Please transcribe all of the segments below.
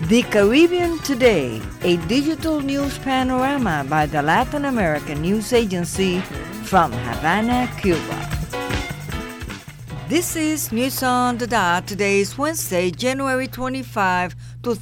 The Caribbean Today, a digital news panorama by the Latin American News Agency from Havana, Cuba. This is News on the Dot. Today is Wednesday, January 25,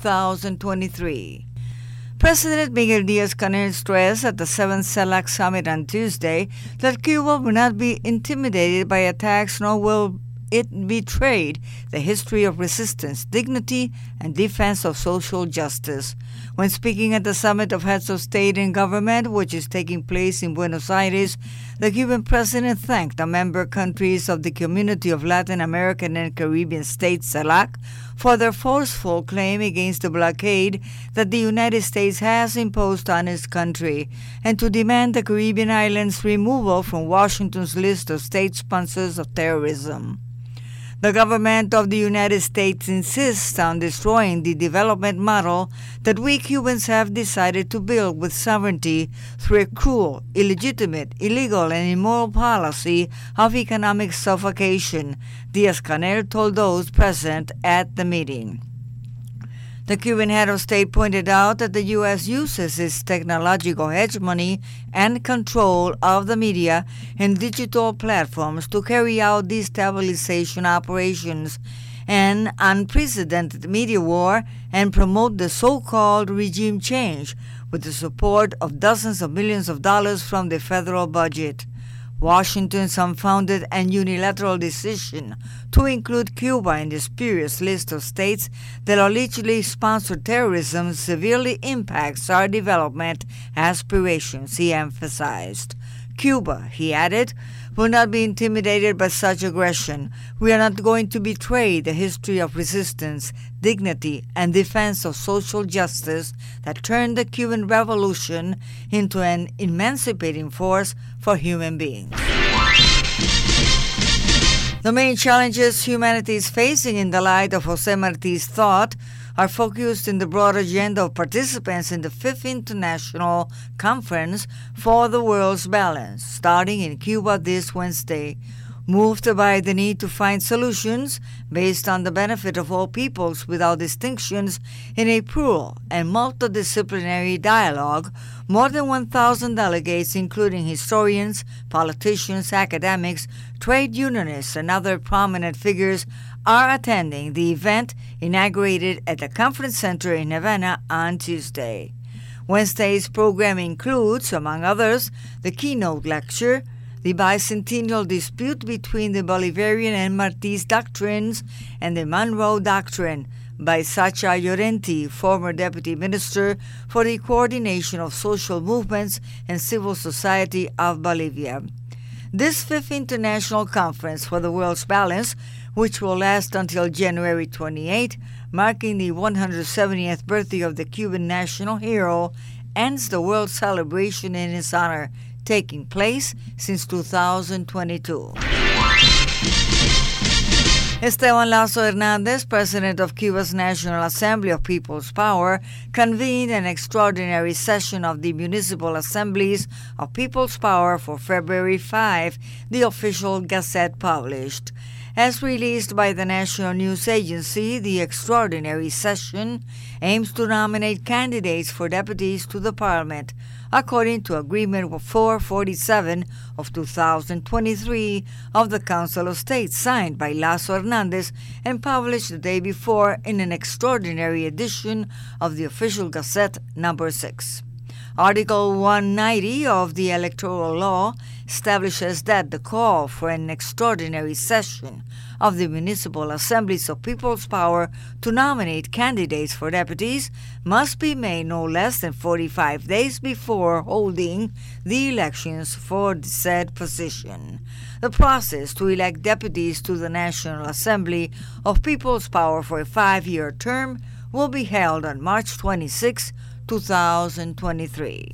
2023. President Miguel Díaz-Canel stressed at the 7th CELAC summit on Tuesday that Cuba will not be intimidated by attacks, nor will it betrayed the history of resistance, dignity, and defense of social justice. When speaking at the Summit of Heads of State and Government, which is taking place in Buenos Aires, the Cuban president thanked the member countries of the Community of Latin American and Caribbean States, CELAC, for their forceful claim against the blockade that the United States has imposed on its country, and to demand the Caribbean islands' removal from Washington's list of state sponsors of terrorism. The government of the United States insists on destroying the development model that we Cubans have decided to build with sovereignty through a cruel, illegitimate, illegal, and immoral policy of economic suffocation, Díaz-Canel told those present at the meeting. The Cuban head of state pointed out that the U.S. uses its technological hegemony and control of the media and digital platforms to carry out destabilization operations, an unprecedented media war, and promote the so-called regime change with the support of dozens of millions of dollars from the federal budget. Washington's unfounded and unilateral decision to include Cuba in the spurious list of states that allegedly sponsor terrorism severely impacts our development aspirations, he emphasized. Cuba, he added, will not be intimidated by such aggression. We are not going to betray the history of resistance, dignity, and defense of social justice that turned the Cuban Revolution into an emancipating force for human beings. The main challenges humanity is facing in the light of José Martí's thought are focused in the broad agenda of participants in the 5th International Conference for the World's Balance, starting in Cuba this Wednesday. Moved by the need to find solutions based on the benefit of all peoples without distinctions in a plural and multidisciplinary dialogue, more than 1,000 delegates, including historians, politicians, academics, trade unionists, and other prominent figures, are attending the event inaugurated at the Conference Center in Havana on Tuesday. Wednesday's program includes, among others, the keynote lecture, the bicentennial dispute between the Bolivarian and Martí's doctrines and the Monroe Doctrine by Sacha Llorenti, former Deputy Minister for the Coordination of Social Movements and Civil Society of Bolivia. This 5th International Conference for the World's Balance, which will last until January 28, marking the 170th birthday of the Cuban national hero, ends the world celebration in his honor, taking place since 2022. Esteban Lazo Hernández, president of Cuba's National Assembly of People's Power, convened an extraordinary session of the Municipal Assemblies of People's Power for February 5, the official Gazette published. As released by the National News Agency, the extraordinary session aims to nominate candidates for deputies to the Parliament, according to Agreement 447 of 2023 of the Council of State, signed by Lazo Hernández and published the day before in an extraordinary edition of the official Gazette number 6. Article 190 of the Electoral Law establishes that the call for an extraordinary session of the Municipal Assemblies of People's Power to nominate candidates for deputies must be made no less than 45 days before holding the elections for the said position. The process to elect deputies to the National Assembly of People's Power for a 5-year term will be held on March 26, 2023.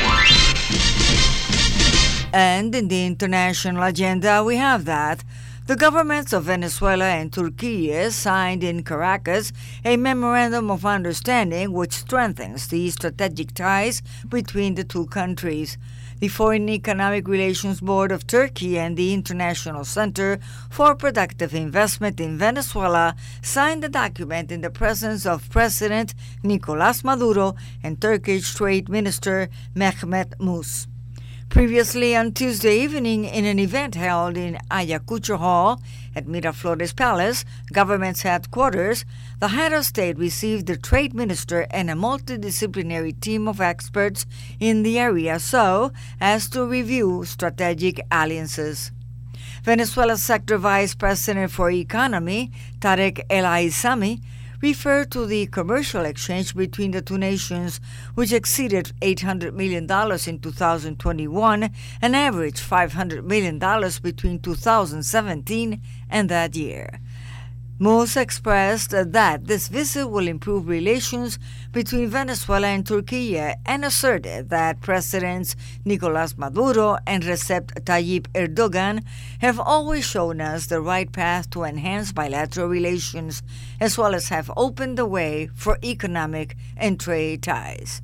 And in the international agenda, we have that the governments of Venezuela and Turkey signed in Caracas a memorandum of understanding which strengthens the strategic ties between the two countries. The Foreign Economic Relations Board of Turkey and the International Center for Productive Investment in Venezuela signed the document in the presence of President Nicolás Maduro and Turkish Trade Minister Mehmet Mus. Previously on Tuesday evening, in an event held in Ayacucho Hall at Miraflores Palace, government's headquarters, the head of state received the trade minister and a multidisciplinary team of experts in the area so as to review strategic alliances. Venezuela's Sector Vice President for Economy, Tarek El Aissami, referred to the commercial exchange between the two nations, which exceeded $800 million in 2021 and averaged $500 million between 2017 and that year. Mus expressed that this visit will improve relations between Venezuela and Turkey and asserted that Presidents Nicolás Maduro and Recep Tayyip Erdogan have always shown us the right path to enhance bilateral relations, as well as have opened the way for economic and trade ties.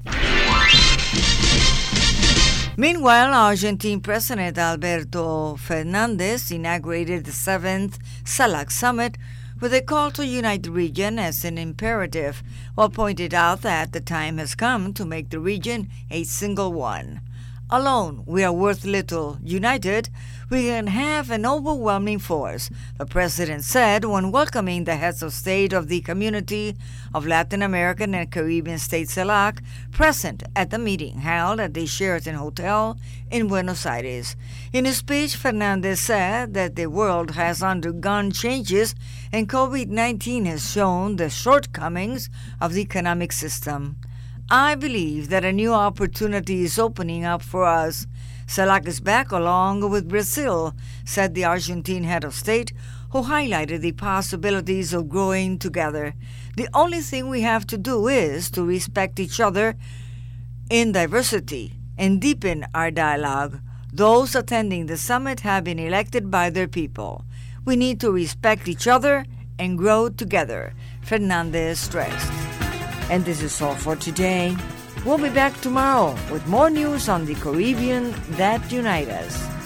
Meanwhile, Argentine President Alberto Fernández inaugurated the 7th CELAC Summit with a call to unite the region as an imperative, while pointed out that the time has come to make the region a single one. Alone, we are worth little. United, we can have an overwhelming force, the president said when welcoming the heads of state of the Community of Latin American and Caribbean States CELAC present at the meeting held at the Sheraton Hotel in Buenos Aires. In his speech, Fernández said that the world has undergone changes and COVID-19 has shown the shortcomings of the economic system. I believe that a new opportunity is opening up for us. CELAC is back along with Brazil, said the Argentine head of state, who highlighted the possibilities of growing together. The only thing we have to do is to respect each other in diversity and deepen our dialogue. Those attending the summit have been elected by their people. We need to respect each other and grow together, Fernández stressed. And this is all for today. We'll be back tomorrow with more news on the Caribbean that unite us.